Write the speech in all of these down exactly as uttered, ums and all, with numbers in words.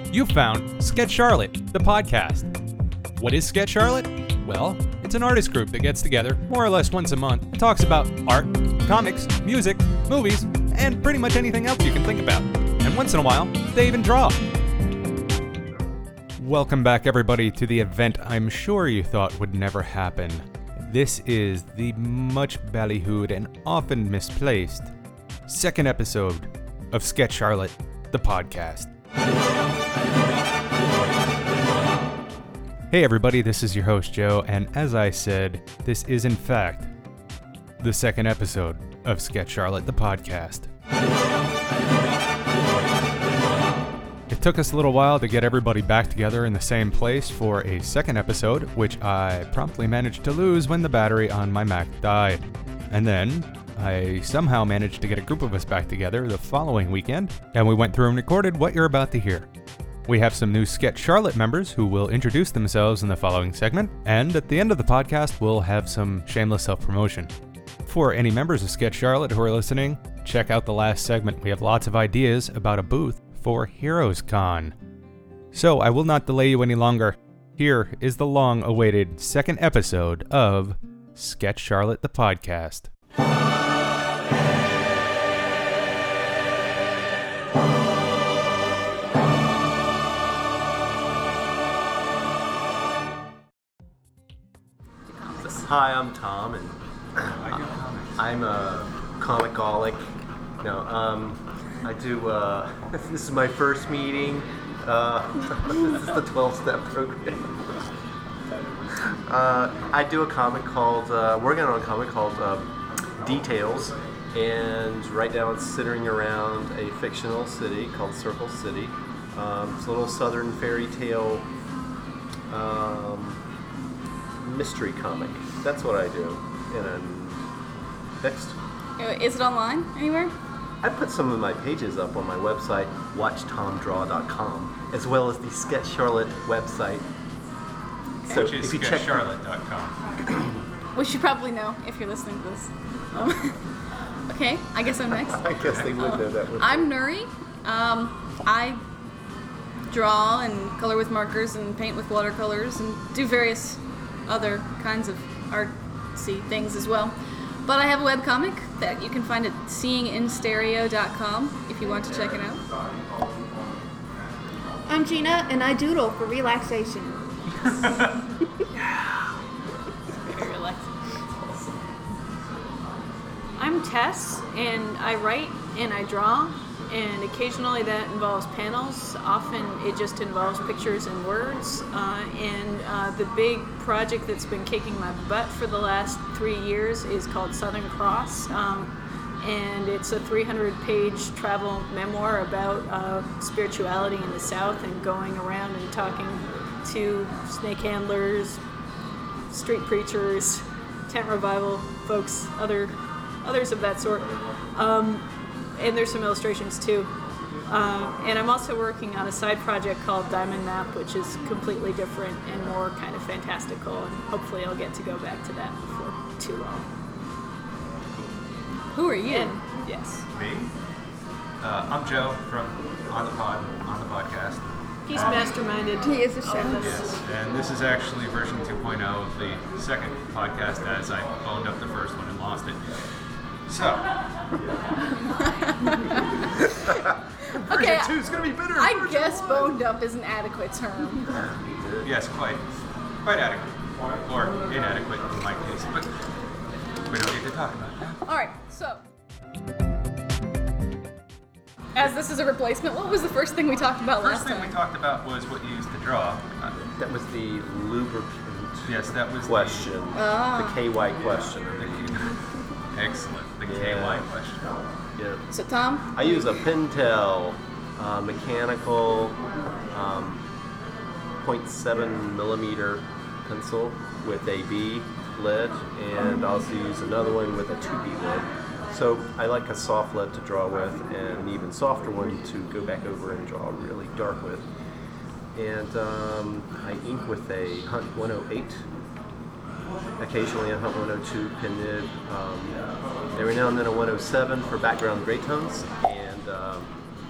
You found Sketch Charlotte, the podcast. What is Sketch Charlotte? Well, it's an artist group that gets together more or less once a month and talks about art, comics, music, movies, and pretty much anything else you can think about. And once in a while, they even draw. Welcome back, everybody, to the event I'm sure you thought would never happen. This is the much ballyhooed and often misplaced second episode of Sketch Charlotte, the podcast. Hey everybody, this is your host Joe, and as I said, this is in fact the second episode of Sketch Charlotte, the podcast. It took us a little while to get everybody back together in the same place for a second episode, which I promptly managed to lose when the battery on my Mac died. And then I somehow managed to get a group of us back together the following weekend, and we went through and recorded what you're about to hear. We have some new Sketch Charlotte members who will introduce themselves in the following segment, and at the end of the podcast, we'll have some shameless self-promotion. For any members of Sketch Charlotte who are listening, check out the last segment. We have lots of ideas about a booth for Heroes Con. So I will not delay you any longer. Here is the long-awaited second episode of Sketch Charlotte, the podcast. Hi, I'm Tom, and I'm a comicaholic. No, um, I do, uh, this is my first meeting. Uh, this is the twelve-step program. Uh, I do a comic called, uh, working on a comic called uh, Details, and right now it's centering around a fictional city called Circle City. Um, it's a little southern fairy tale um, mystery comic. That's what I do. And then next. Is it online anywhere? I put some of my pages up on my website, watch tom draw dot com, as well as the Sketch Charlotte website. Okay. So Which is if you sketch check charlotte dot com. Which you probably know if you're listening to this. Um, okay, I guess I'm next. I guess they would know that. Would I'm Nuri. Um, I draw and color with markers and paint with watercolors and do various other kinds of artsy things as well. But I have a webcomic that you can find at seeing in stereo dot com if you want to check it out. I'm Gina, and I doodle for relaxation. Very relaxing. I'm Tess, and I write and I draw, and occasionally that involves panels. Often it just involves pictures and words. Uh, and uh, the big project that's been kicking my butt for the last three years is called Southern Cross. Um, and it's a three hundred page travel memoir about uh, spirituality in the South and going around and talking to snake handlers, street preachers, tent revival folks, other others of that sort. Um, and there's some illustrations too. Uh, and I'm also working on a side project called Diamond Map, which is completely different and more kind of fantastical, and hopefully I'll get to go back to that before too long. Who are you? And, yes. Me? Uh, I'm Joe from On the Pod, on the podcast. He's Um, masterminded. He is a all of chef. this. Yes, and this is actually version two point oh of the second podcast, as I owned up the first one and lost it. So, Okay, version two is going to be better. I version guess one. boned up is an adequate term. yes, quite, quite adequate, or inadequate in my case, but we don't need to talk about that. Alright, so. As this is a replacement, what was the first thing we talked about First last thing time? we talked about was what you used to draw. Uh, That was the lubricant yes, that was question. Ah. The K Y question. The, the, excellent, the K Y Yeah. question. Yeah. So Tom? I use a Pentel uh, mechanical um, point seven millimeter pencil with a B lead, and I also use another one with a two B lead. So I like a soft lead to draw with, and an even softer one to go back over and draw really dark with. And um, I ink with a Hunt one oh eight. Occasionally a Hunt one oh two pen nib. Um, every now and then a one oh seven for background gray tones. And um,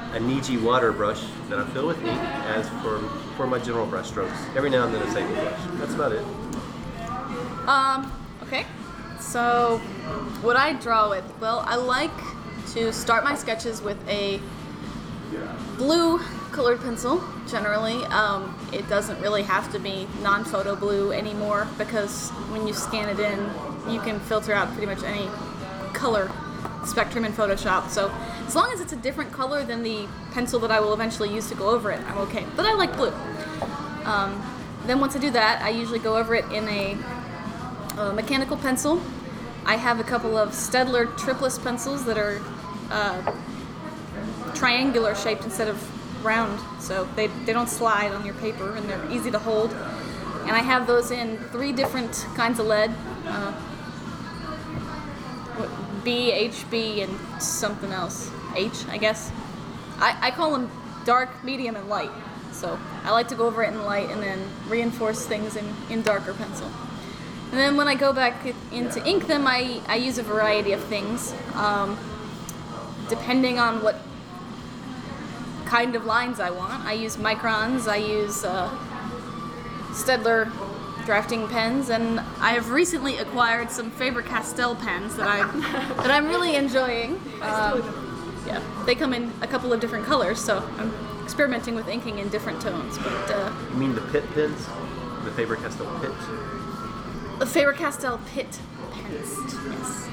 a Niji water brush that I fill with ink as for for my general brush strokes. Every now and then a sable brush. That's about it. Um, okay. So, what I draw with, well, I like to start my sketches with a blue colored pencil, generally. Um, it doesn't really have to be non-photo blue anymore because when you scan it in, you can filter out pretty much any color spectrum in Photoshop. So, as long as it's a different color than the pencil that I will eventually use to go over it, I'm okay. But I like blue. Um, then once I do that, I usually go over it in a Uh, mechanical pencil. I have a couple of Staedtler Triplus pencils that are uh, triangular shaped instead of round, so they, they don't slide on your paper and they're easy to hold. And I have those in three different kinds of lead, uh, what, B, H B, and something else. H, I guess. I, I call them dark, medium, and light. So I like to go over it in light and then reinforce things in, in darker pencil. And then when I go back into ink them, I, I use a variety of things, um, depending on what kind of lines I want. I use microns, I use uh, Staedtler drafting pens, and I have recently acquired some Faber-Castell pens that, I, that I'm really enjoying. Um, yeah, they come in a couple of different colors, so I'm experimenting with inking in different tones. But uh, You mean the Pitt pens? The Faber-Castell Pitt? the Faber-Castell Pitt pens, yes.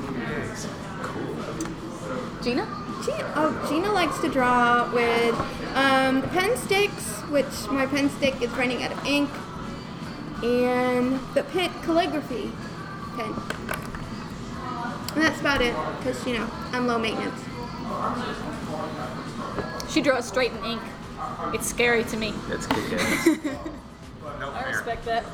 Gina? Gina, oh, Gina likes to draw with um, the pen sticks, which my pen stick is running out of ink, and the Pitt calligraphy pen. And that's about it, because, you know, I'm low maintenance. She draws straight in ink. It's scary to me. It's kick-ass. No I fair. respect that.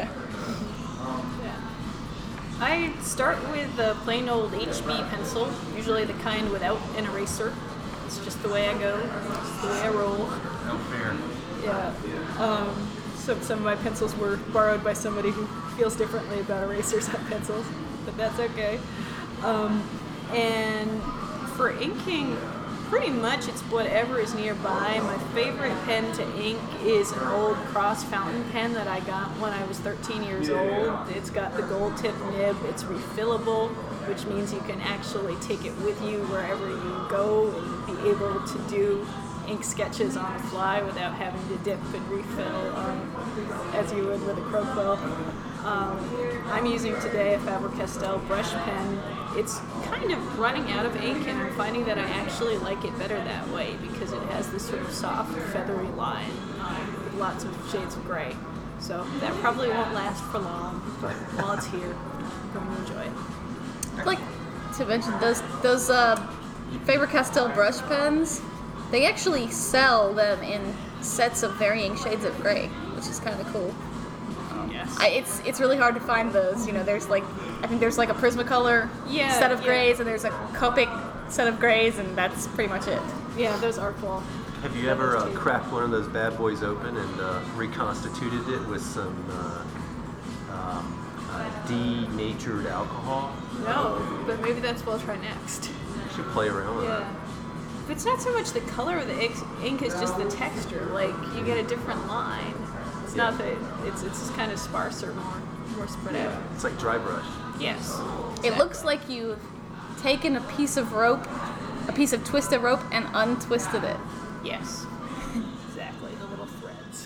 I start with a plain old H B pencil, usually the kind without an eraser. It's just the way I go, it's the way I roll. No fair. Yeah. Um, so some of my pencils were borrowed by somebody who feels differently about erasers on pencils, but that's okay. Um, and for inking, pretty much it's whatever is nearby. My favorite pen to ink is an old Cross fountain pen that I got when I was thirteen years old. It's got the gold tip nib. It's refillable, which means you can actually take it with you wherever you go and be able to do ink sketches on the fly without having to dip and refill um, as you would with a crow quill. Um, I'm using today a Faber-Castell brush pen. It's kind of running out of ink, and I'm finding that I actually like it better that way because it has this sort of soft, feathery line um, with lots of shades of gray. So that probably won't last for long, but while it's here, I'm going to enjoy it. I'd like to mention those those uh, Faber-Castell brush pens. They actually sell them in sets of varying shades of gray, which is kind of cool. Yes. I, it's it's really hard to find those. You know, there's like I think there's like a Prismacolor Yeah, set of yeah. grays, and there's a Copic set of grays, and that's pretty much it. Yeah, those are cool. Have you ever uh, cracked one of those bad boys open and uh, reconstituted it with some uh, um, uh, denatured alcohol? No, but maybe that's what I'll try next. You should play around with Yeah. But it's not so much the color of the ink, ink is just the texture. Like, you get a different line. It's not that, it's it's just kind of sparser, more more spread out. it. It's like dry brush. Yes. It looks like you've taken a piece of rope, a piece of twisted rope, and untwisted it. Yes. Exactly, the little threads.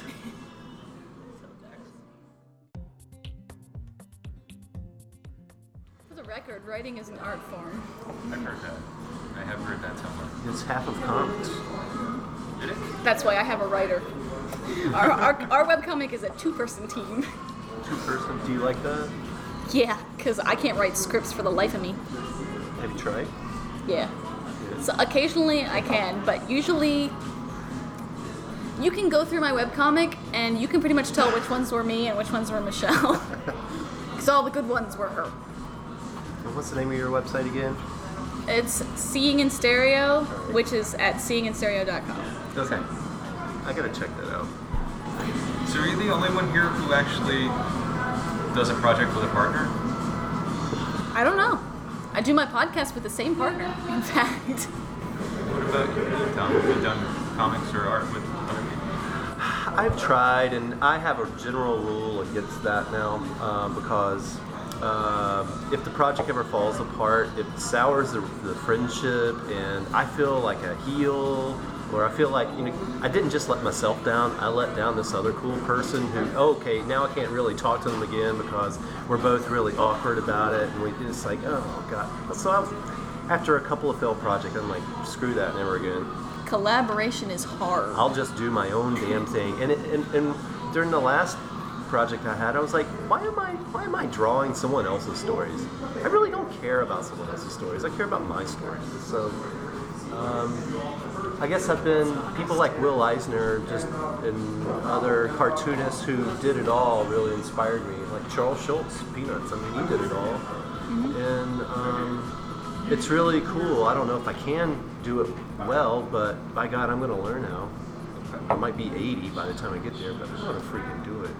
For the record, writing is an art form. I've heard that. I have heard that somewhere. It's half of comics. Did it? That's why I have a writer. Our, our, our webcomic is a two-person team. Two person. Do you like that? Yeah, because I can't write scripts for the life of me. Have you tried? Yeah. So occasionally I can, but usually you can go through my webcomic and you can pretty much tell which ones were me and which ones were Michelle. Because all the good ones were her. And what's the name of your website again? It's Seeing in Stereo, which is at seeing in stereo dot com. Okay. I gotta check that out. So are you the only one here who actually does a project with a partner? I don't know. I do my podcast with the same partner, in fact. What about you, Tom? Have you done comics or art with other people? I've tried, and I have a general rule against that now um, because uh, if the project ever falls apart, it sours the, the friendship, and I feel like a heel, or I feel like, you know, I didn't just let myself down, I let down this other cool person who, oh, okay, now I can't really talk to them again because we're both really awkward about it, and we just like, oh, God. So I was, after a couple of failed projects, I'm like, screw that, never again. Collaboration is hard. I'll just do my own damn thing. And, it, and and during the last project I had, I was like, why am I why am I drawing someone else's stories? I really don't care about someone else's stories. I care about my stories. So um, I guess I've been people like Will Eisner, just and other cartoonists who did it all really inspired me. Like Charles Schultz, Peanuts. I mean, he did it all, mm-hmm. and. Um, It's really cool. I don't know if I can do it well, but by God, I'm going to learn how. I might be eighty by the time I get there, but I'm going to freaking do it.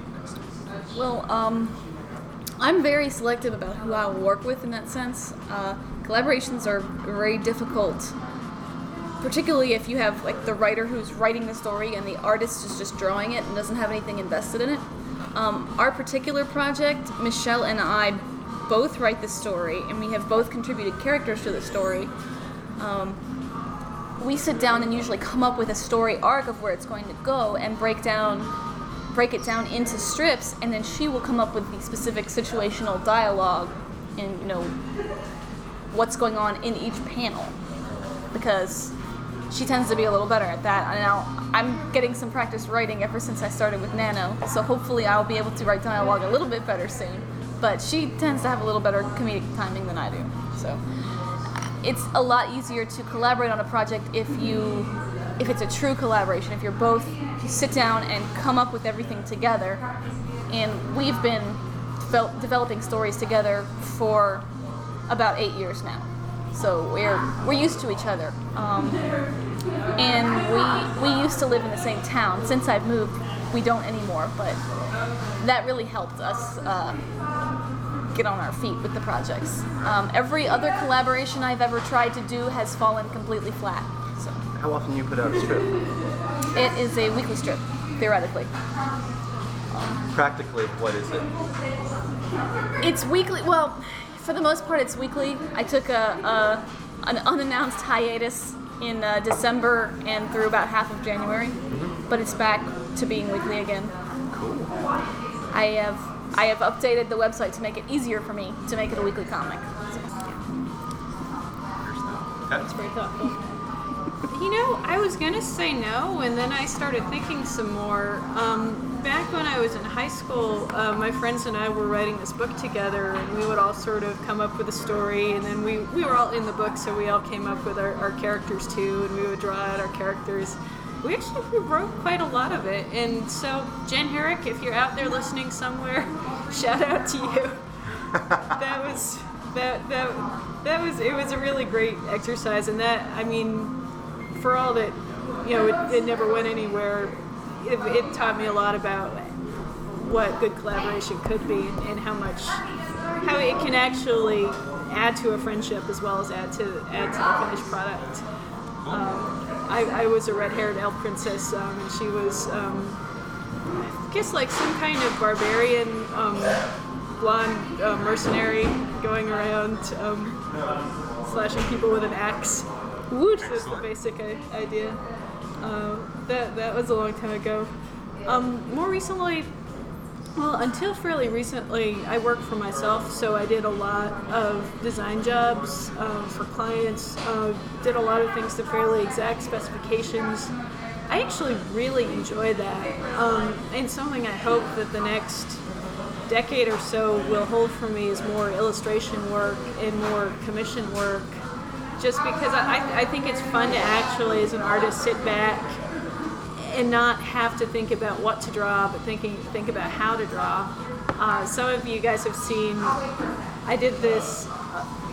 Well, um, I'm very selective about who I will work with in that sense. Uh, collaborations are very difficult, particularly if you have like the writer who's writing the story and the artist is just drawing it and doesn't have anything invested in it. Um, our particular project, Michelle and I both write the story, and we have both contributed characters to the story. Um, we sit down and usually come up with a story arc of where it's going to go and break down, break it down into strips, and then she will come up with the specific situational dialogue and, you know, what's going on in each panel, because she tends to be a little better at that. And now I'm getting some practice writing ever since I started with Nano, so hopefully I'll be able to write dialogue a little bit better soon. But she tends to have a little better comedic timing than I do. So it's a lot easier to collaborate on a project if you, if it's a true collaboration, if you're both, if you sit down and come up with everything together. And we've been fel- developing stories together for about eight years now. So we're we're used to each other. Um, and we we used to live in the same town. Since I've moved, we don't anymore, but that really helped us uh, get on our feet with the projects. Um, every other collaboration I've ever tried to do has fallen completely flat. So. How often do you put out a strip? It is a weekly strip, theoretically. Um, Practically, what is it? It's weekly. Well, for the most part, it's weekly. I took a, a an unannounced hiatus in uh, December and through about half of January, mm-hmm. but it's back to being weekly again. Cool. I have I have updated the website to make it easier for me to make it a weekly comic. So, yeah. That's very thoughtful. You know, I was gonna say no, and then I started thinking some more. Um, back when I was in high school, uh, my friends and I were writing this book together, and we would all sort of come up with a story, and then we, we were all in the book, so we all came up with our, our characters too, and we would draw out our characters. We actually we wrote quite a lot of it, and so Jen Herrick, if you're out there listening somewhere, shout out to you. That was that that that was it was a really great exercise, and that I mean. For all that, you know, it, it never went anywhere, it, it taught me a lot about what good collaboration could be and, and how much, how it can actually add to a friendship as well as add to add to the finished product. Um, I, I was a red-haired elf princess, um, and she was, um, I guess, like some kind of barbarian, um, blonde uh, mercenary going around um, slashing people with an axe. Woot is the basic idea. Uh, that that was a long time ago. Um, more recently, well, until fairly recently, I worked for myself, so I did a lot of design jobs um, for clients. Uh, did a lot of things to fairly exact specifications. I actually really enjoy that, um, and something I hope that the next decade or so will hold for me is more illustration work and more commission work. Just because I, I think it's fun to actually, as an artist, sit back and not have to think about what to draw, but thinking think about how to draw. Uh, some of you guys have seen, I did this uh,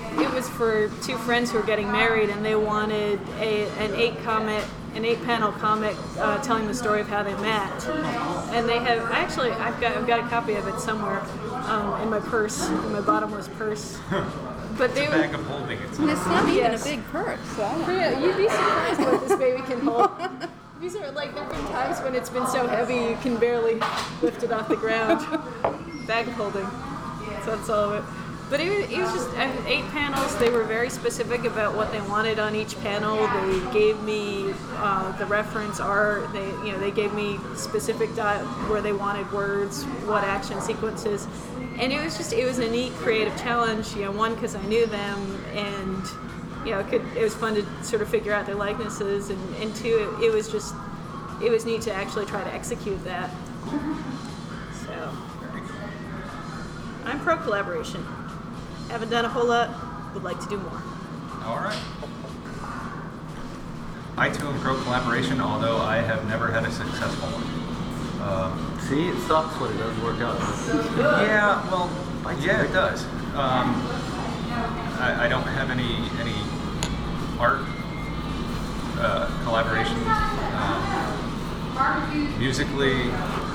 it was for two friends who were getting married, and they wanted a an eight comic, an eight panel comic uh, telling the story of how they met. And they have actually, I've got I've got a copy of it somewhere um, in my purse, in my bottomless purse. But they It's a bag of holding. It's And it's not even Yes. a big purse. So I don't Yeah, you'd be surprised what this baby can hold. These are like there've been times when it's been so heavy you can barely lift it off the ground. Bag of holding. So that's all of it. But it was, it was just uh, eight panels. They were very specific about what they wanted on each panel. They gave me uh, the reference art. They, you know, they gave me specific di- where they wanted words, what action sequences, and it was just it was a neat creative challenge. You know, one because I knew them, and you know, it, could, it was fun to sort of figure out their likenesses, and, and two, it, it was just it was neat to actually try to execute that. So I'm pro collaboration. Haven't done a whole lot, would like to do more. All right. I too am pro collaboration, although I have never had a successful one. Um, See, it sucks when it doesn't work out. yeah, well, yeah, it does. Um, I, I don't have any any art uh, collaboration. Um, musically,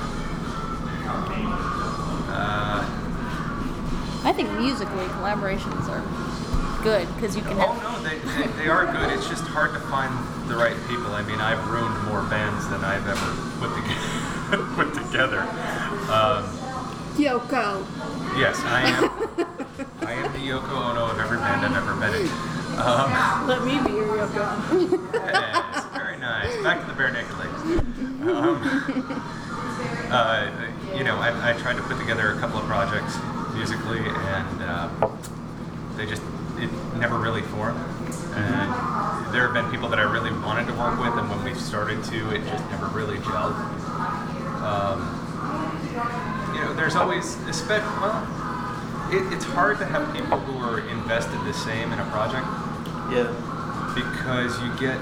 uh, I think musically collaborations are good because you can oh have. no, they, they, they are good. It's just hard to find the right people. I mean, I've ruined more bands than I've ever put together. put together. Um, Yoko. yes, I am. I am the Yoko Ono of every band I've ever been in. Um, Let me be your Yoko Ono. yes, very nice. Back to the bare naked ladies. Um, uh, you know, I, I tried to put together a couple of projects musically, and uh, they just it never really formed. And there have been people that I really wanted to work with, and when we started to, it just never really gelled. Um, you know, there's always, especially, well, it, it's hard to have people who are invested the same in a project. Yeah. Because you get,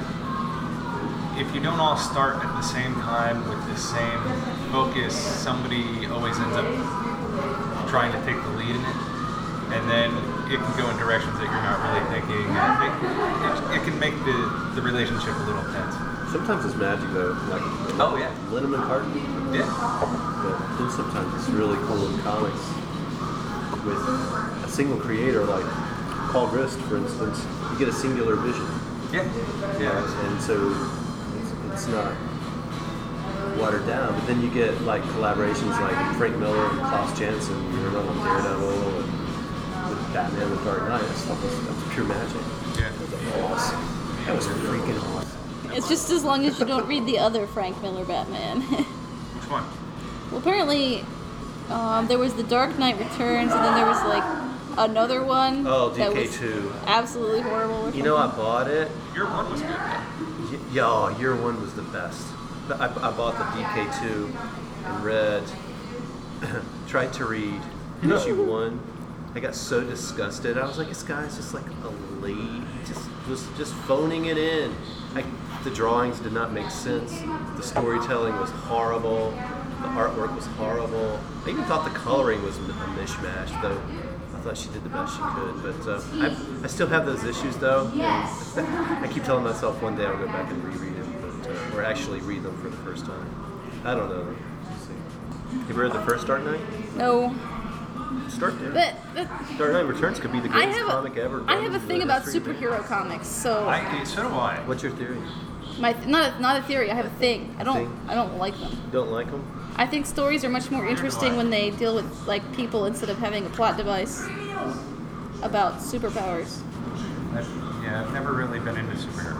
if you don't all start at the same time with the same focus, somebody always ends up trying to take the lead in it, and then it can go in directions that you're not really thinking. And it, it, it can make the, the relationship a little tense. Sometimes it's magic though, like Oh, yeah. Lennon McCartney. Yeah. But then sometimes it's really cool in comics with a single creator, like Paul Grist, for instance. You get a singular vision. Yeah. Yeah. And so it's, it's not watered down. But then you get like collaborations like Frank Miller and Klaus Janson, you know, on Daredevil and with Batman and Dark Knight. That stuff was, that was pure magic. Yeah. That was awesome. That was freaking awesome. It's just as long as you don't read the other Frank Miller Batman. Which one? Well, apparently, um, there was The Dark Knight Returns, and then there was like another one. Oh, that D K was two. absolutely horrible. Or You know, I something. bought it. Your one was good. Y- Yeah, oh, year one was the best. But I, I bought the D K two and read, tried to read issue one. I got so disgusted. I was like, this guy's just like a lady, just was just phoning it in. I, the drawings did not make sense. The storytelling was horrible. The artwork was horrible. I even thought the coloring was a mishmash, though. I thought she did the best she could. But uh, I, I still have those issues, though. Yes. And I keep telling myself one day I'll go back and reread them, but, uh, or actually read them for the first time. I don't know. We'll see. Have you read the first Dark Knight? No, Start there. but, but Dark Knight Returns could be the I greatest have comic a, ever. I done have a in thing the about history of the- superhero comics. So I, so do I. What's your theory? my not a, not a theory. I have a thing. I don't Thing? I don't like them. Don't like them? I think stories are much more interesting I. when they deal with like people instead of having a plot device about superpowers. I've, yeah, I've never really been into superhero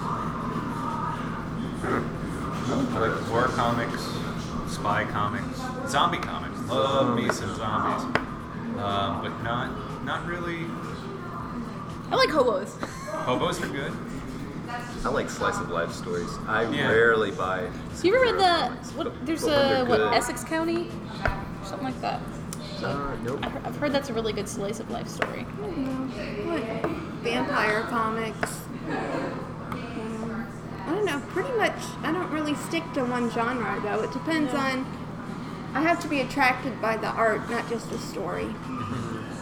comics. I like war comics, spy comics, zombie comics. Love me some zombies, um, but not not really. I like hobos. Hobos are good. I like slice of life stories. I Yeah. rarely buy. You ever read superhero the comics, what? but- There's but when a they're what good- Essex County, something like that. Uh, nope. I've heard, I've heard that's a really good slice of life story. What? Vampire comics. Um, I don't know. Pretty much, I don't really stick to one genre though. It depends on. I have to be attracted by the art, not just the story.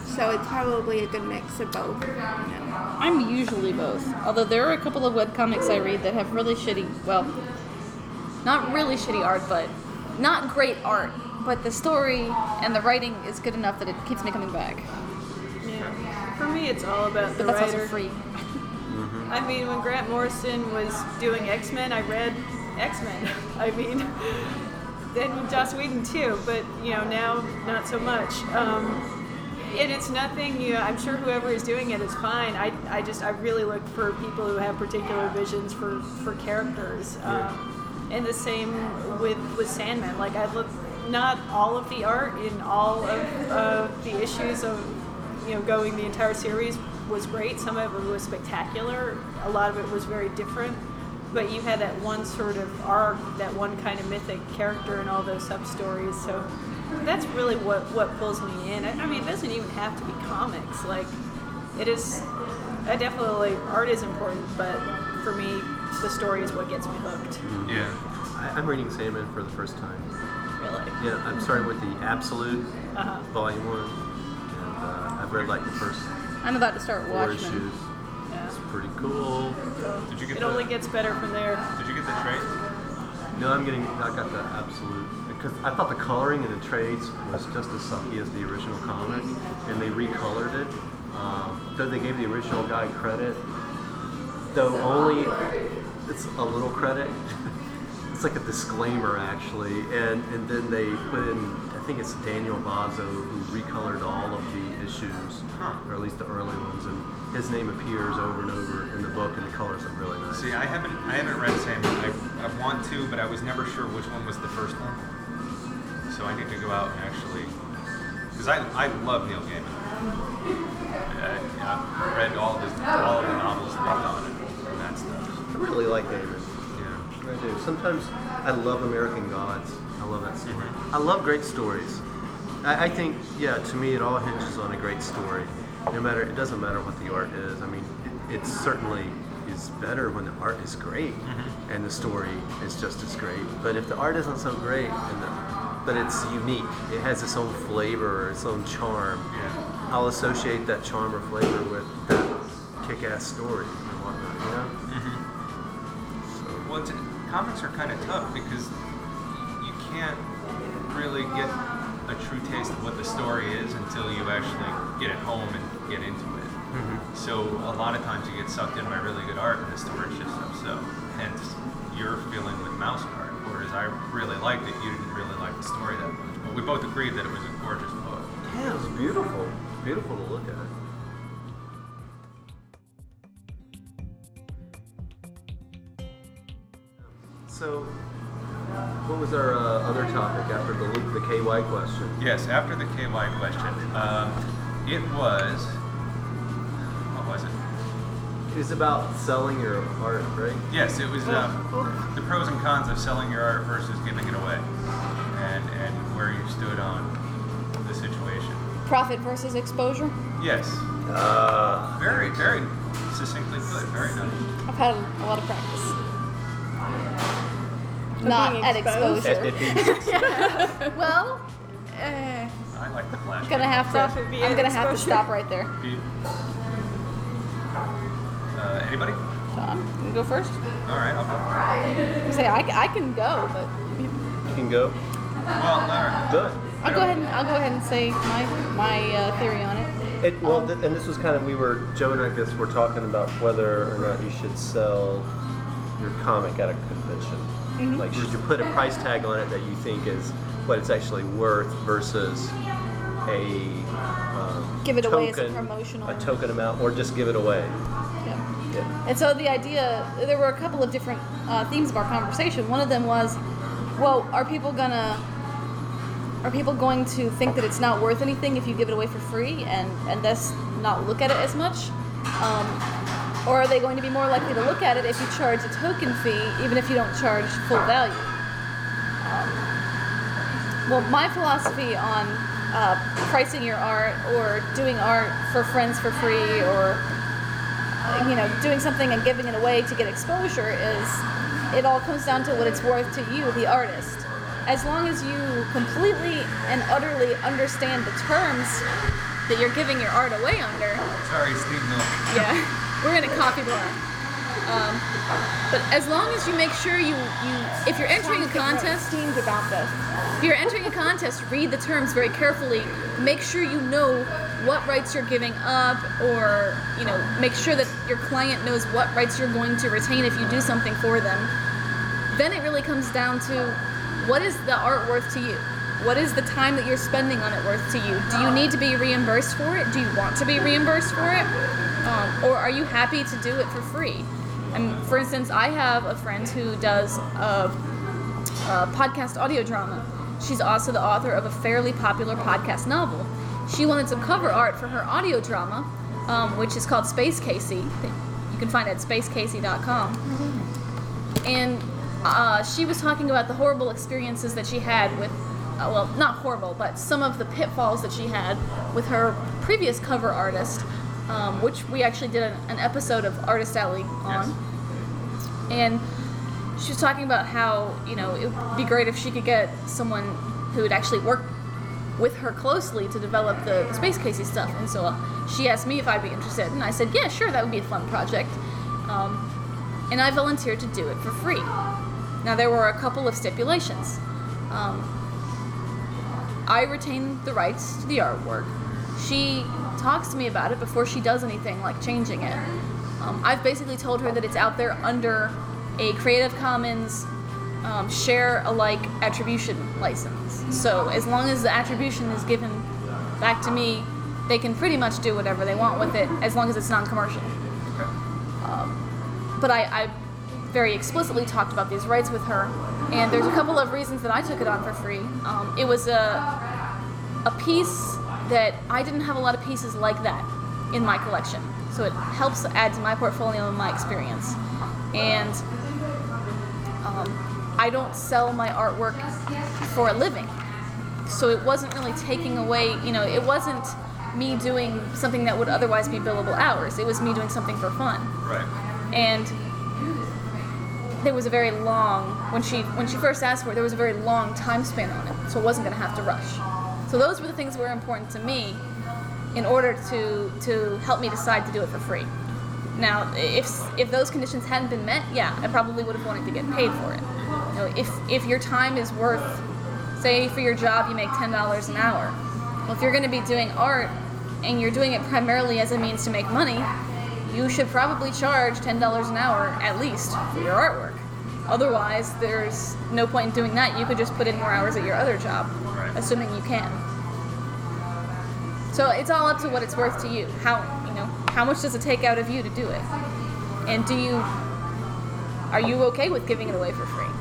So it's probably a good mix of both. You know. I'm usually both. Although there are a couple of webcomics I read that have really shitty, well, not really shitty art, but not great art. But the story and the writing is good enough that it keeps me coming back. Yeah. For me, it's all about the But that's writer. also free. I mean, when Grant Morrison was doing X-Men, I read X-Men. I mean, then Joss Whedon too, but you know, now not so much. Um, and it's nothing, you know, I'm sure whoever is doing it is fine. I, I just, I really look for people who have particular visions for, for characters. Um, and the same with, with Sandman. Like, I look, not all of the art in all of uh, the issues of, you know, going the entire series was great. Some of it was spectacular. A lot of it was very different. But you had that one sort of arc, that one kind of mythic character in all those sub-stories. So that's really what, what pulls me in. I, I mean, it doesn't even have to be comics. Like, it is, I definitely, art is important, but for me, the story is what gets me hooked. Yeah. I, I'm reading Sandman for the first time. Really. Yeah, I'm starting with the Absolute, Uh-huh. Volume one. And uh, I've read like the first I'm about to start four Watchmen. issues. Yeah. It's pretty cool. Did you get It the, only gets better from there. Did you get the trade? No, I'm getting, I got the Absolute. Because I thought the coloring in the trades was just as sucky as the original comic. And they recolored it. Um, though they gave the original guy credit. Though only, it's a little credit. It's like a disclaimer actually. And, and then they put in, I think it's Daniel Bozzo who recolored all of the issues. Huh. Or at least the early ones. And his name appears over and over in the book, and the colors are really nice. See, I haven't I haven't read Sandman. I, I want to, but I was never sure which one was the first one. So I need to go out and actually, because I, I love Neil Gaiman. I, I've read all of his all of the novels that they've done and, and that stuff. I really like Gaiman. Yeah. I do. Sometimes I love American Gods. I love that story. Mhm. I love great stories. I, I think, yeah, to me, it all hinges on a great story. No matter, it doesn't matter what the art is. I mean, it, it certainly is better when the art is great Mhm. and the story is just as great. But if the art isn't so great, and the, but it's unique, it has its own flavor or its own charm, Yeah. I'll associate that charm or flavor with that kick-ass story and whatnot, you know? Mm-hmm. So, Well, it's, comics are kind of tough because you can't really get a true taste of what the story is until you actually get it home and get into it. mhm. So a lot of times you get sucked in by really good art and the story's just so. Hence your feeling with Mouse Card, whereas I really liked it, you didn't really like the story that much. But we both agreed that it was a gorgeous book. Yeah, it was beautiful. Beautiful to look at. So, what was our uh, other topic after the the K Y question? Yes, after the K Y question, um, it was, what was it? It was about selling your art, right? Yes, it was uh, the pros and cons of selling your art versus giving it away, and and where you stood on the situation. Profit versus exposure. Yes, Uh, very very succinctly put. Very nice. I've had a lot of practice. Not being at exposed? exposure. Well, uh, I like the flash. gonna have to. Profit via I'm gonna have to exposure. stop right there. Uh, anybody? Tom, you can go first. All right, I'll go. You say I, I can go, but you can go. Well, all right. Good. I'll go ahead. And, I'll go ahead and say my my uh, theory on it. It, well, th- and this was kind of, we were, Joe and I guess were talking about whether or not you should sell your comic at a convention. Mhm. Like, should you put a price tag on it that you think is what it's actually worth versus a um, Give it away as a token- promotional. a token amount, or just give it away? Yeah. Yeah. And so the idea, there were a couple of different uh, themes of our conversation. One of them was, well, are people gonna, are people going to think that it's not worth anything if you give it away for free, and and thus not look at it as much, um, or are they going to be more likely to look at it if you charge a token fee, even if you don't charge full value? Um, well, my philosophy on uh, pricing your art or doing art for friends for free, or you know, doing something and giving it away to get exposure is, it all comes down to what it's worth to you, the artist. As long as you completely and utterly understand the terms that you're giving your art away under. Sorry, steamed milk. Yeah, we're in a coffee bar. Um, but as long as you make sure you, you if you're entering a contest, Teams about this. if you're entering a contest, read the terms very carefully. Make sure you know what rights you're giving up, or you know, make sure that your client knows what rights you're going to retain if you do something for them. Then it really comes down to, what is the art worth to you? What is the time that you're spending on it worth to you? Do you need to be reimbursed for it? Do you want to be reimbursed for it? Um, or are you happy to do it for free? And for instance, I have a friend who does a, a podcast audio drama. She's also the author of a fairly popular podcast novel. She wanted some cover art for her audio drama, um, which is called Space Casey. You can find it at space casey dot com. And uh, she was talking about the horrible experiences that she had with, uh, well, not horrible, but some of the pitfalls that she had with her previous cover artist, um, which we actually did an, an episode of Artist Alley on. Yes. And she was talking about how, you know, it would be great if she could get someone who would actually work with her closely to develop the Space Casey stuff. And so uh, she asked me if I'd be interested, and I said, yeah, sure, that would be a fun project. Um, and I volunteered to do it for free. Now, there were a couple of stipulations. Um, I retain the rights to the artwork. She talks to me about it before she does anything like changing it. Um, I've basically told her that it's out there under a Creative Commons um, share-alike attribution license. So as long as the attribution is given back to me, they can pretty much do whatever they want with it, as long as it's non-commercial. Um, but I, I very explicitly talked about these rights with her, and there's a couple of reasons that I took it on for free. Um, it was a, a piece that I didn't have a lot of pieces like that in my collection, so it helps add to my portfolio and my experience. And um, I don't sell my artwork for a living, so it wasn't really taking away, you know, it wasn't me doing something that would otherwise be billable hours. It was me doing something for fun. Right. And there was a very long, when she when she first asked for it, there was a very long time span on it, so it wasn't going to have to rush. So those were the things that were important to me in order to to help me decide to do it for free. Now, if if those conditions hadn't been met, yeah, I probably would have wanted to get paid for it. You know, if if your time is worth, say for your job you make ten dollars an hour, well, if you're going to be doing art and you're doing it primarily as a means to make money, you should probably charge ten dollars an hour at least for your artwork. Otherwise, there's no point in doing that. You could just put in more hours at your other job, Right. assuming you can. So it's all up to what it's worth to you. How, you know, how much does it take out of you to do it? And do you, are you okay with giving it away for free?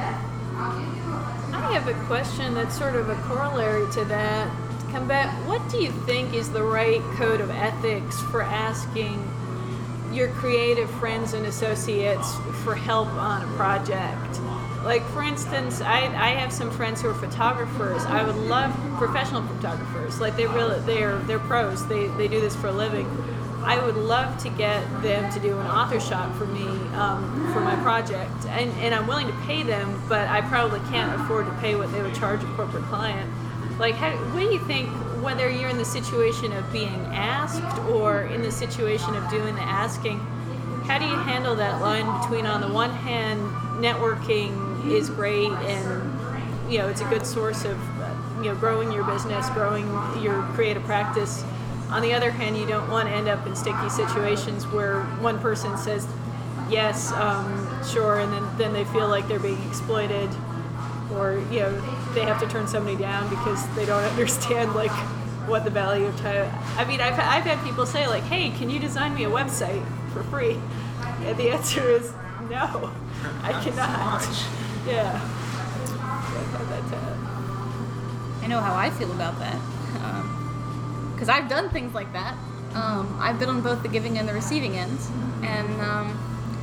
I have a question that's sort of a corollary to that. To come back, what do you think is the right code of ethics for asking your creative friends and associates for help on a project? Like, for instance, I, I have some friends who are photographers. I would love professional photographers. Like, they really they're they're pros. They they do this for a living. I would love to get them to do an author shot for me um, for my project, and and I'm willing to pay them, but I probably can't afford to pay what they would charge a corporate client. Like, how, what do you think, whether you're in the situation of being asked or in the situation of doing the asking, how do you handle that line between, on the one hand, networking is great and, you know, it's a good source of, you know, growing your business, growing your creative practice. On the other hand, you don't want to end up in sticky situations where one person says, yes, um, sure, and then, then they feel like they're being exploited, or, you know, they have to turn somebody down because they don't understand, like, what the value of time. I mean, I've, I've had people say, like, hey, can you design me a website for free? And the answer is no, I cannot. Yeah. I know how I feel about that. Because I've done things like that. Um, I've been on both the giving and the receiving ends. And, um...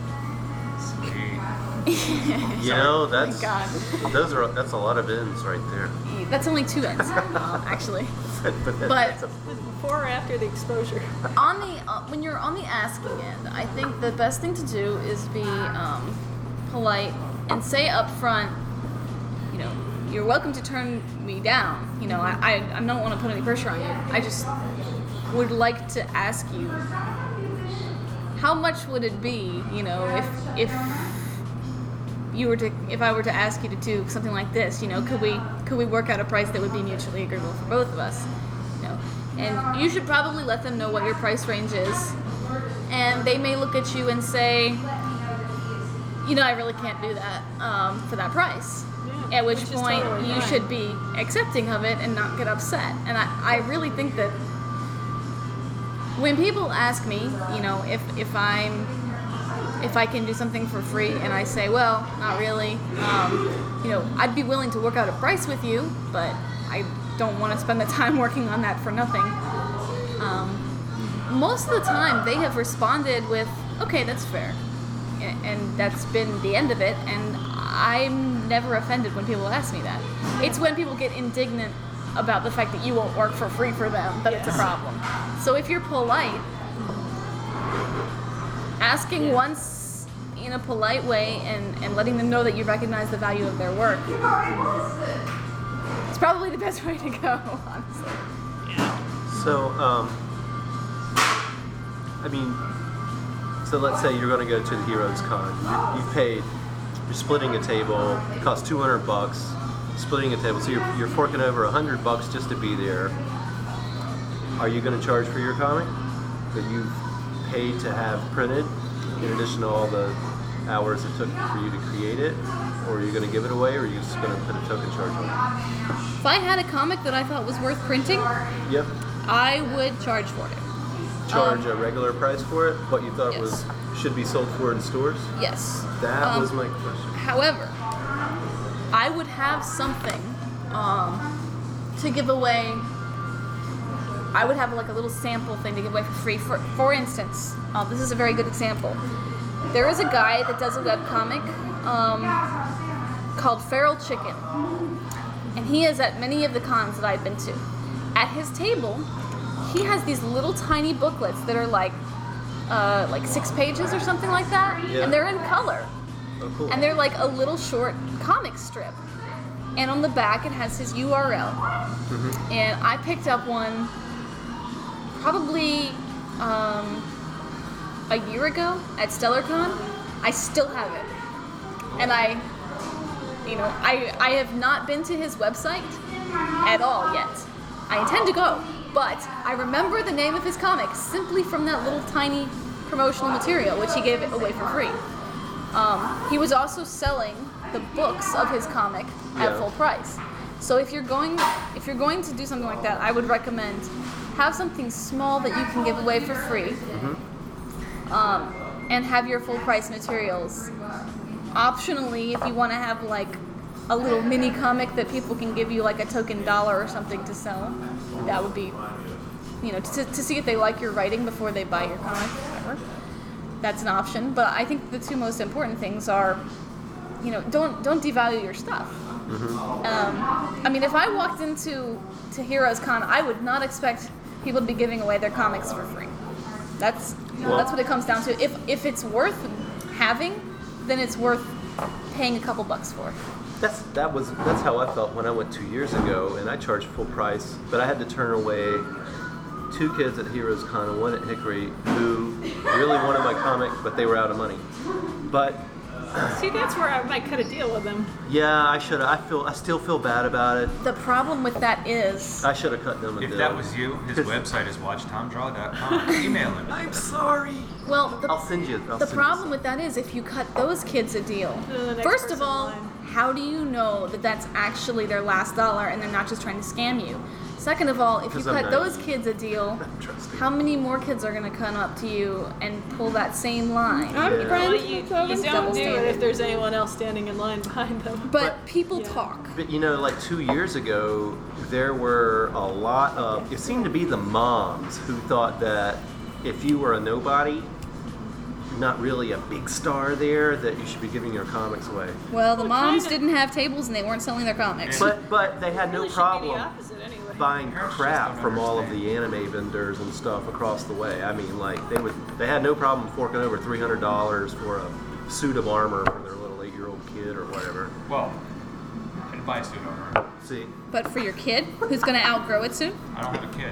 You know, that's God. those are that's a lot of ends right there. That's only two ends, um, actually. But But Before or after the exposure? on the uh, when you're on the asking end, I think the best thing to do is be um, polite and say up front, you know, you're welcome to turn me down. You know, I, I, I don't want to put any pressure on you. I just, would like to ask you, how much would it be, you know, if if you were to, if I were to ask you to do something like this, you know, could we could we work out a price that would be mutually agreeable for both of us, you know? And you should probably let them know what your price range is, and they may look at you and say, you know, I really can't do that um, for that price. Yeah, At which, which is point totally you fine. should be accepting of it and not get upset. And I, I really think that when people ask me, you know, if if I'm if I can do something for free, and I say, well, not really, um, you know, I'd be willing to work out a price with you, but I don't want to spend the time working on that for nothing. Um, most of the time, they have responded with, okay, that's fair. A- And that's been the end of it, and I'm never offended when people ask me that. It's when people get indignant about the fact that you won't work for free for them that it's a Yes. problem. So if you're polite, asking once in a polite way and, and letting them know that you recognize the value of their work, it's probably the best way to go, honestly. So, um, I mean, so let's say you're going to go to the Heroes Con. You, you've paid, you're splitting a table. It costs two hundred bucks. Splitting a table, so you're you're forking over a hundred bucks just to be there. Are you going to charge for your comic that you've paid to have printed, in addition to all the hours it took for you to create it, or are you going to give it away, or are you just going to put a token charge on If I had a comic that I thought was worth printing, it? Yep. I would charge for it. Charge Um, a regular price for it. What you thought yes. was should be sold for in stores. Yes. That Um, was my question. However, I would have something um, to give away. I would have like a little sample thing to give away for free. For for instance, uh, this is a very good example. There is a guy that does a webcomic um, called Feral Chicken, and he is at many of the cons that I've been to. At his table, he has these little tiny booklets that are like uh, like six pages or something like that, Yeah. and they're in color. Oh, cool. And they're like a little short comic strip. And on the back it has his U R L. Mm-hmm. And I picked up one probably um, a year ago at StellarCon. I still have it. And I, you know, I, I have not been to his website at all yet. I intend to go. But I remember the name of his comic simply from that little tiny promotional material, which he gave away for free. Um, he was also selling the books of his comic at Yeah. full price. So if you're going, if you're going to do something like that, I would recommend have something small that you can give away for free, um, and have your full price materials. Optionally, if you want to have like a little mini comic that people can give you like a token dollar or something to sell, that would be, you know, to, to see if they like your writing before they buy your comic, whatever. That's an option. But I think the two most important things are, you know, don't don't devalue your stuff. Um, I mean, if I walked into to Heroes Con, I would not expect people to be giving away their comics for free. That's Well- that's what it comes down to. If if it's worth having, then it's worth paying a couple bucks for. That's that was that's how I felt when I went two years ago, and I charged full price, but I had to turn away two kids at Heroes Con and one at Hickory who really wanted my comic, but they were out of money. But See, that's where I might cut a deal with them. yeah, I should. I feel. I still feel bad about it. The problem with that is, I should have cut them a If deal. that was you, his website is watch tom draw dot com. Email him. I'm sorry. well, the, I'll send you. I'll the send you problem some. with that is if you cut those kids a deal, To the next first of person in all, line. how do you know that that's actually their last dollar and they're not just trying to scam you? Second of all, if you 'Cause I'm cut not- those kids a deal, Trusting. how many more kids are going to come up to you and pull that same line? I'm Yeah. friends Well, with you, you those. double don't do it standard. if there's anyone else standing in line behind them. But, But- people Yeah. talk. But you know, like two years ago, there were a lot of. It seemed to be the moms who thought that if you were a nobody, not really a big star there, that you should be giving your comics away. Well, the Well, moms kinda. didn't have tables and they weren't selling their comics. But but they had no Really should be problem the opposite anyway. buying Parents just crap don't from all of understand. the anime vendors and stuff across the way. I mean, like they would, they had no problem forking over three hundred dollars for a suit of armor for their little eight-year-old kid or whatever. Well, and buy a suit armor. See, But for your kid, who's going to outgrow it soon? I don't have a kid. If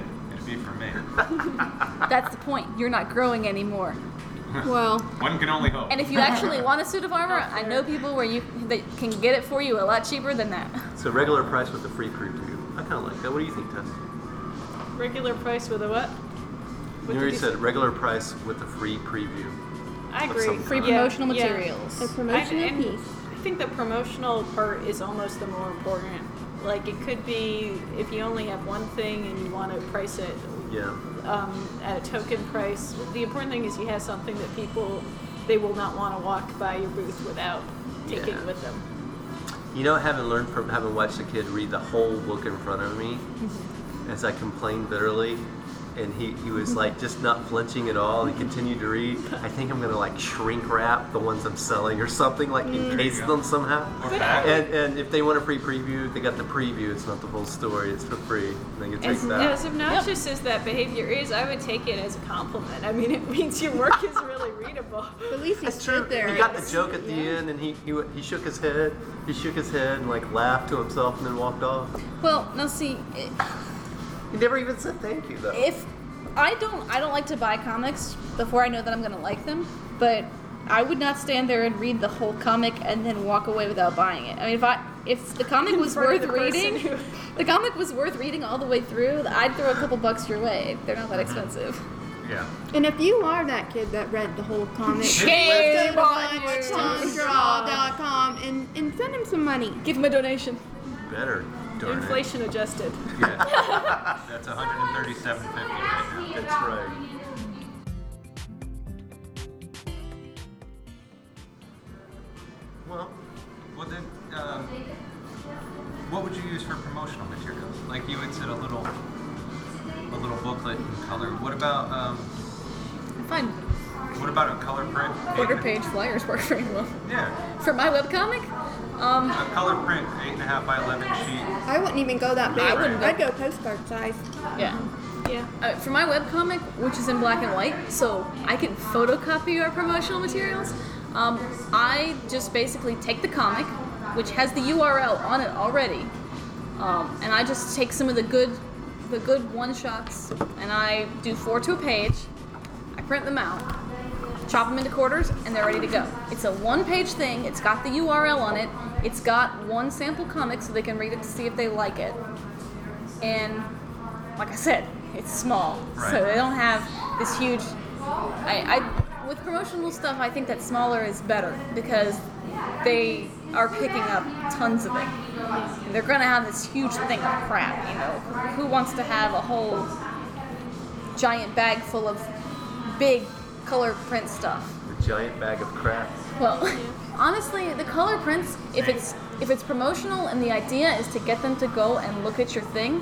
be for me. That's the point. You're not growing anymore. Well, One can only hope. And if you actually want a suit of armor, I know people where you that can get it for you a lot cheaper than that. So regular price with the free preview. I kind of like that. What do you think, Tess? Regular price with a what? You What already did you said say? regular price with the free preview. I of agree. some Free kind. Yeah, promotional yeah. materials. a promotional I- and piece. I think the promotional part is almost the more important. Like it could be if you only have one thing and you want to price it Yeah. um, at a token price. The important thing is you have something that people they will not want to walk by your booth without taking Yeah. with them. You know, having learned from having watched a kid read the whole book in front of me, Mm-hmm. as I complained bitterly, and he, he was like just not flinching at all. He continued to read. I think I'm gonna like shrink wrap the ones I'm selling or something, like Mm. encase them somehow. Or back. And and if they want a free preview, they got the preview. It's not the full story. It's for free. And they can take As, that. as obnoxious as that behavior is, I would take it as a compliment. I mean, it means your work is really readable. At least he That's true. stood there. He got the joke at the end, and he, he w- he shook his head. He shook his head and like laughed to himself, and then walked off. Well, now see, He never even said thank you though. if I don't, I don't like to buy comics before I know that I'm gonna like them. But I would not stand there and read the whole comic and then walk away without buying it. I mean, if I if the comic was front of worth the person reading, who- the comic was worth reading all the way through, I'd throw a couple bucks your way. They're not that expensive. Yeah. And if you are that kid that read the whole comic, Shame go to on you. watch tom draw dot com and, and send him some money. Give them a donation. Better. Darn it. Inflation adjusted. Yeah. That's one hundred thirty-seven fifty right now. That's right. Well, Well then, um, what would you use for promotional materials? Like you had said, a little, a little booklet in color. What about, um, Fine. what about a color print? Quarter page flyers work very well. Yeah, For my webcomic, um, a color print, eight and a half by eleven sheet. I wouldn't even go that big. I wouldn't go- I'd go postcard size. yeah. Yeah. Uh, for my webcomic, which is in black and white, so I can photocopy our promotional materials, um, I just basically take the comic, which has the U R L on it already, um, and I just take some of the good, the good one shots, and I do four to a page. I print them out, chop them into quarters, and they're ready to go. It's a one-page thing. It's got the U R L on it. It's got one sample comic, so they can read it to see if they like it. And like I said, it's small, Right. so they don't have this huge. I, I with promotional stuff, I think that smaller is better because they are picking up tons of it. And they're gonna have this huge thing of crap, you know. Who wants to have a whole giant bag full of big color print stuff? a giant bag of crap. Well, honestly, the color prints, if it's if it's promotional and the idea is to get them to go and look at your thing,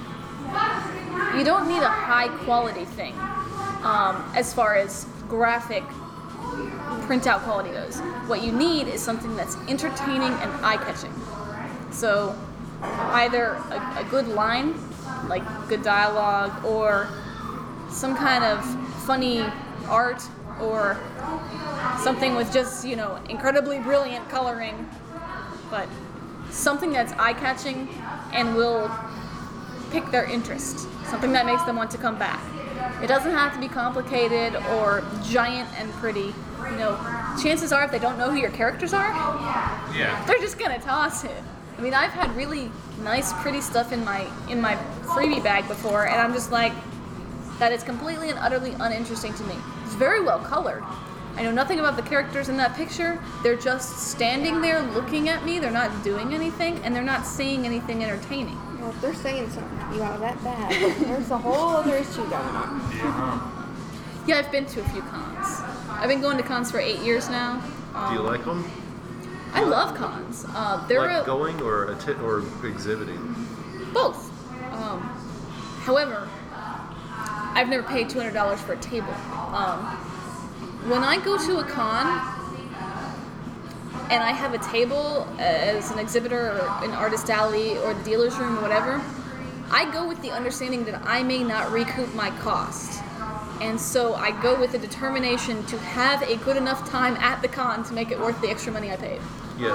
you don't need a high quality thing um, as far as graphic printout quality goes. What you need is something that's entertaining and eye-catching. So either a, a good line, like good dialogue, or some kind of funny art, or something with just, you know, incredibly brilliant coloring, but something that's eye-catching and will pick their interest, something that makes them want to come back. It doesn't have to be complicated or giant and pretty. You know, chances are if they don't know who your characters are, Yeah. they're just gonna toss it. I mean, I've had really nice, pretty stuff in my in my freebie bag before, and I'm just like, that is completely and utterly uninteresting to me. It's very well colored. I know nothing about the characters in that picture. They're just standing there looking at me. They're not doing anything, and they're not saying anything entertaining. Well, if they're saying something to you out of that bag, there's a whole other issue going on. Yeah, I've been to a few cons. I've been going to cons for eight years now. Um, Do you like them? I love cons. Uh, they're Like a, going or atti- or exhibiting? both. Um, however, I've never paid two hundred dollars for a table. Um, when I go to a con and I have a table as an exhibitor or an artist alley or the dealer's room or whatever, I go with the understanding that I may not recoup my cost. And so I go with the determination to have a good enough time at the con to make it worth the extra money I paid. Yeah.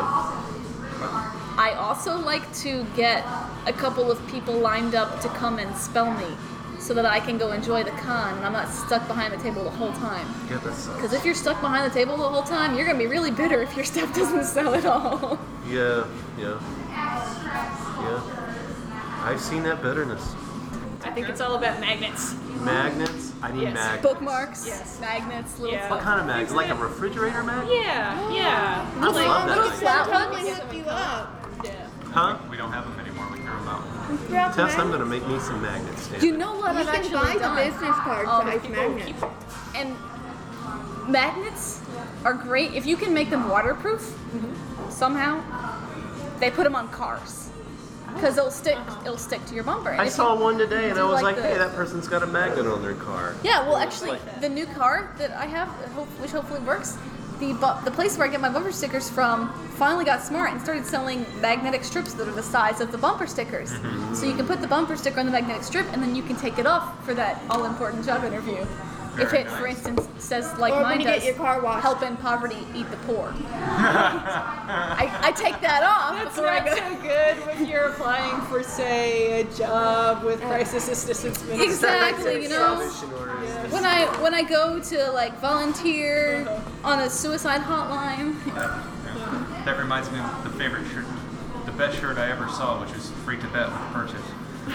I also like to get a couple of people lined up to come and spell me so that I can go enjoy the con and I'm not stuck behind the table the whole time. Yeah, that sucks. Because if you're stuck behind the table the whole time, you're gonna be really bitter if your stuff doesn't sell at all. Yeah, yeah, yeah. I've seen that bitterness. I think it's all about magnets. Magnets. I need Yes. magnets. Bookmarks, Yes. magnets, little Yeah. What kind of magnet? Like a refrigerator magnet? Yeah, yeah. I love that little idea. flat Totally ones. hook you up. Yeah. Huh? We don't have them anymore. We threw them out. Throughout the Tess, I'm magnets. gonna make me some magnet stands. You know what You I've can actually buy the done? business card Um, size People magnets. keep And magnets are great if you can make them waterproof somehow. They put them on cars because it'll stick. It'll stick to your bumper. And I if saw you one today and do I was like, the- hey, that person's got a magnet on their car. Yeah, well, actually, like- the new car that I have, hope- which hopefully works, the bu- the place where I get my bumper stickers from finally got smart and started selling magnetic strips that are the size of the bumper stickers. Mm-hmm. So you can put the bumper sticker on the magnetic strip, and then you can take it off for that all-important job interview. if Very it, for nice. instance, says like Or when mine you get does, your car washed. help in poverty, eat the poor. I, I take that off That's before I not go. so good when you're applying for, say, a job with crisis assistance ministry. Exactly, you know. Salvation orders. When I when I go to like volunteer on a suicide hotline, Yeah. That reminds me of the favorite shirt, the best shirt I ever saw, which was free Tibet with purchase.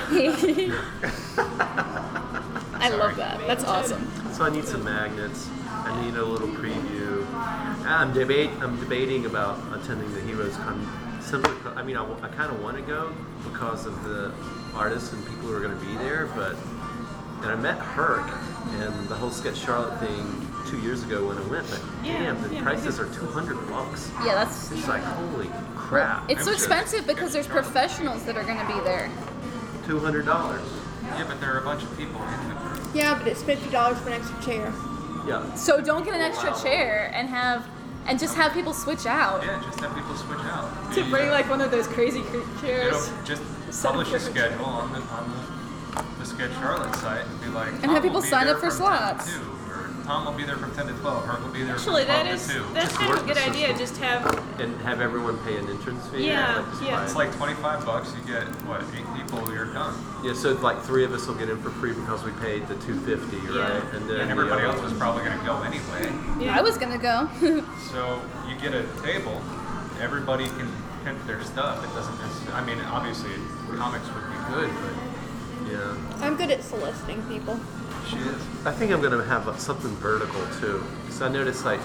I love that. That's awesome. So I need some magnets. I need a little preview. I'm debate. I'm debating about attending the Heroes Con. Simply, co- I mean, I, kind of want to go because of the artists and people who are going to be there. But and I met Herc and the whole Sketch Charlotte thing two years ago when I went. But Yeah, damn, the yeah, prices are two hundred bucks. Yeah, that's. It's like holy crap. It's so I'm sure. expensive because there's professionals that are going to be there. Two hundred dollars. Yeah, but there are a bunch of people in the group. Yeah, but it's fifty dollars for an extra chair. Yeah. So don't get an extra chair and have and just have people switch out. Yeah, just have people switch out. To bring like one of those crazy cr- chairs. It'll just Some publish a different- schedule on the on the, the Sketch Charlotte site and be like, And Tom have people will be sign there up for from ten to slots. two, or Tom will be there from ten to twelve. Herc will be there Actually, from that twelve is to two. that's Just kind of a work good the idea. system. Just have And have everyone pay an entrance fee. Yeah, Like, just yeah. buy It's it. like twenty-five bucks. You get what eight people. You're done. Yeah, so like three of us will get in for free because we paid the two fifty, right? Yeah. And then And the everybody other else was ones- probably going to go anyway. yeah. I was gonna go. So you get a table. Everybody can pimp their stuff. It doesn't necessarily. I mean, obviously, comics would be good, but Yeah, I'm good at soliciting people. she is. I think I'm gonna have something vertical too, because I noticed like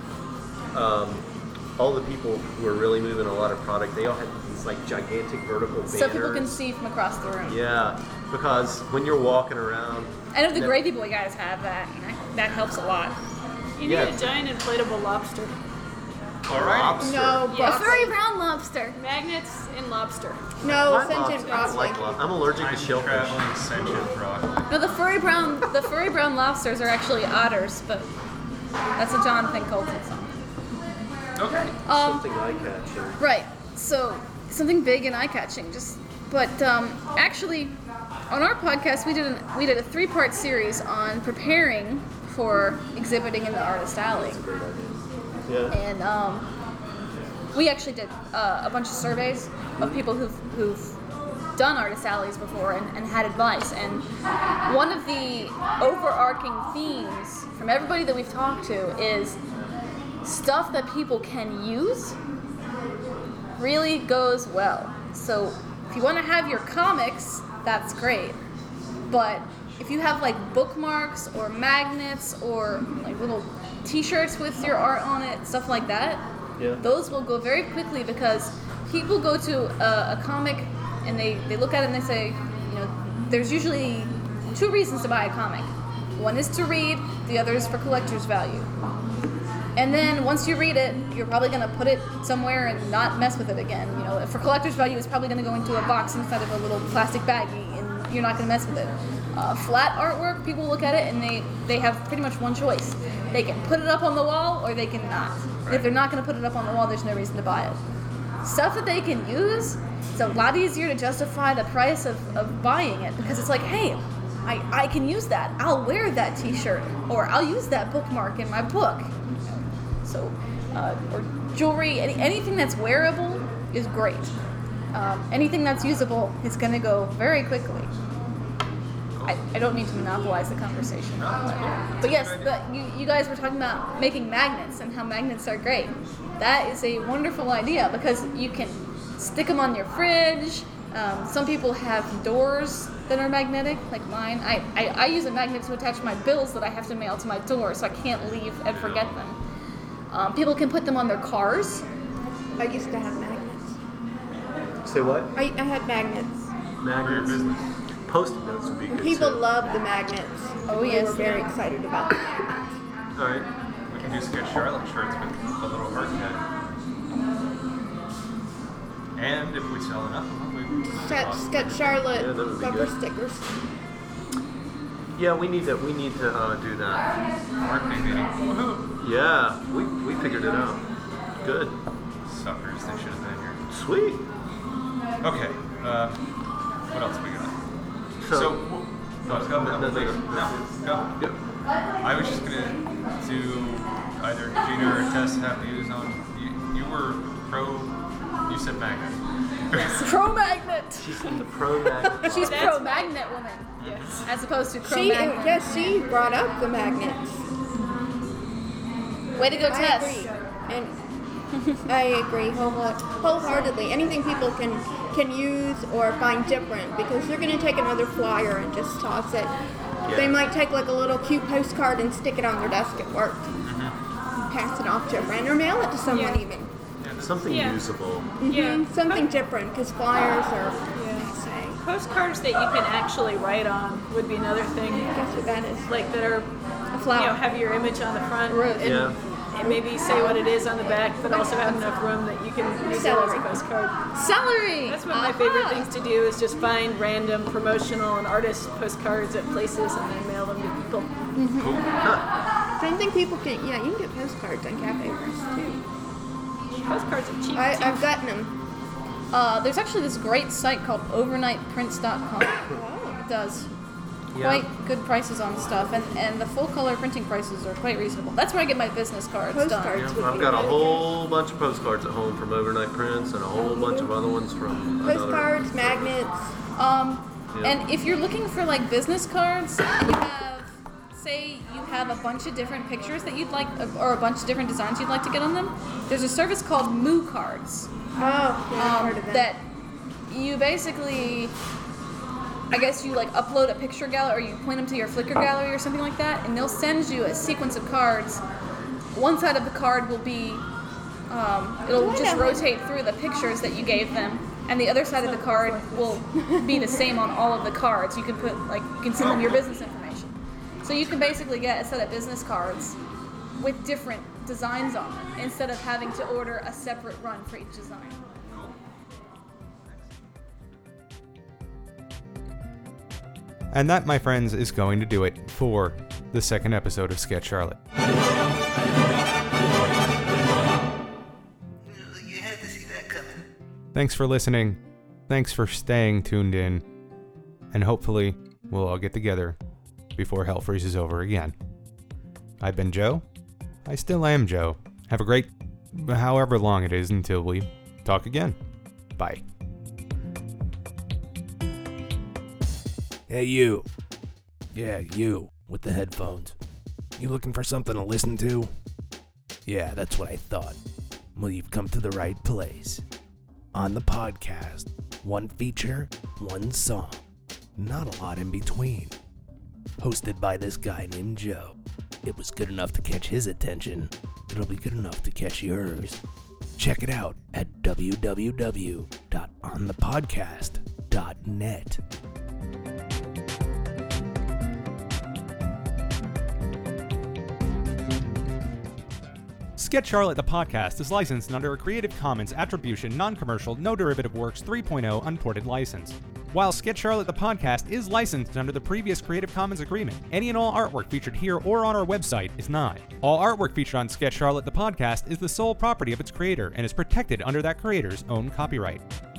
um, all the people who are really moving a lot of product, they all had these like gigantic vertical banners. So people can see from across the room. Yeah, because when you're walking around, I know the that- Gravy Boy guys have that, and that, that helps a lot. You need Yeah. a giant inflatable lobster. All right. lobster. No, A broccoli. furry brown lobster. Magnets and lobster. No, My sentient lobster- I don't broccoli. like lo- I'm allergic to Time shellfish. traveling sentient broccoli. No, the furry brown the furry brown lobsters are actually otters, but that's a Jonathan Colton song. Okay. Um, Something eye-catching. Right. So something big and eye-catching. Just, but um, actually, on our podcast, we did an, we did a three-part series on preparing for exhibiting in the Artist Alley, Great idea. Yeah. and um, we actually did uh, a bunch of surveys of people who've who've done Artist Alleys before and, and had advice. And one of the overarching themes from everybody that we've talked to is stuff that people can use really goes well. So if you want to have your comics, that's great. But if you have like bookmarks or magnets or like little t-shirts with your art on it, stuff like that, Yeah. those will go very quickly because people go to a, a comic and they, they look at it and they say, you know, there's usually two reasons to buy a comic. One is to read, the other is for collector's value. And then once you read it, you're probably going to put it somewhere and not mess with it again. You know, for collector's value, it's probably going to go into a box inside of a little plastic baggie, and you're not going to mess with it. Uh, flat artwork, people look at it and they, they have pretty much one choice. They can put it up on the wall or they can not. And if they're not going to put it up on the wall, there's no reason to buy it. Stuff that they can use, it's a lot easier to justify the price of, of buying it because it's like, hey, I, I can use that. I'll wear that t-shirt or I'll use that bookmark in my book. So, uh, or jewelry, any, anything that's wearable is great. Um, anything that's usable is going to go very quickly. I, I don't mean to monopolize the conversation. No, that's cool. But yes, but you, you guys were talking about making magnets and how magnets are great. That is a wonderful idea because you can stick them on your fridge. Um, some people have doors that are magnetic, like mine. I, I, I use a magnet to attach my bills that I have to mail to my door, so I can't leave and forget them. Um, people can put them on their cars. I used to have magnets. Say what? I, I had magnets. For your Magnets. business. Post-it notes would be And good people too. love the magnets. Oh, We yes, were very yeah. excited about the magnets. All right. We can do Sketch Charlotte shirts with a little heart head. And if we sell enough of them, we can Sketch, Sketch Charlotte Yeah, that would be bumper good. stickers. Yeah, we need to we need to uh, do that. marketing meeting. Woohoo! Yeah, we we figured it out. Good. Suckers, they should have been here. Sweet. Okay, uh, what else we got? So, So, no, go, no, no, no, please. no. No, go. Yep. I was just gonna do either Gina or Tess have views on. You, you were pro. You said magnet. Pro magnet. She's in the pro magnet. She's That's pro magnet woman, Yes. as opposed to pro She, magnet. yes, she brought up the magnets. Way to go, I Tess. agree. And I agree wholeheart- wholeheartedly. Anything people can can use or find different, because they're going to take another flyer and just toss it. They might take like a little cute postcard and stick it on their desk at work. Pass it off to a friend or mail it to someone Yeah. even. Something Yeah. usable. Yeah. Mhm, Something different, because flyers are, Yeah. say, Postcards that you can actually write on would be another thing. guess what that is. Like that are, A you know, flower. have your image on the front Right. and, Yeah. and maybe say what it is on the back, but also have enough room that you can use it as a Celery. postcard. Celery. That's one of my favorite Aha. things to do is just find random promotional and artist postcards at places and then mail them to people. Same thing people can, yeah, you can get postcards on Cafe Press too. Postcards are cheap I, too. I've gotten them. Uh, there's actually this great site called overnight prints dot com. It does Yeah. quite good prices on stuff, and, and the full color printing prices are quite reasonable. That's where I get my business cards Postcards. done. Yeah, I've got a whole bunch of postcards at home from Overnight Prints and a whole bunch of other ones from another. Postcards, magnets. Um, Yeah. and if you're looking for like business cards, you have, say, you have a bunch of different pictures that you'd like, or a bunch of different designs you'd like to get on them. There's a service called Moo Cards. Oh, yeah, I've um, heard of that. that you basically, I guess you like upload a picture gallery, or you point them to your Flickr gallery or something like that, and they'll send you a sequence of cards. One side of the card will be, um, it'll Oh, I just know. rotate through the pictures that you gave them, and the other side of the card will be the same on all of the cards. You can put like you can send them your business information, so you can basically get a set of business cards with different designs on them instead of having to order a separate run for each design. And that, my friends, is going to do it for the second episode of Sketch Charlotte. You had to see that coming. Thanks for listening. Thanks for staying tuned in. And hopefully, we'll all get together before hell freezes over again. I've been Joe. I still am Joe. Have a great however long it is until we talk again. Bye. Hey, you. Yeah, you, with the headphones. You looking for something to listen to? Yeah, that's what I thought. Well, you've come to the right place. On the podcast, one feature, one song. Not a lot in between. Hosted by this guy named Joe. It was good enough to catch his attention. It'll be good enough to catch yours. Check it out at w w w dot on the podcast dot net. Sketch Charlotte the podcast is licensed under a Creative Commons Attribution Non-Commercial No Derivative Works three point oh Unported License. While Sketch Charlotte the podcast is licensed under the previous Creative Commons agreement, any and all artwork featured here or on our website is not. All artwork featured on Sketch Charlotte the podcast is the sole property of its creator and is protected under that creator's own copyright.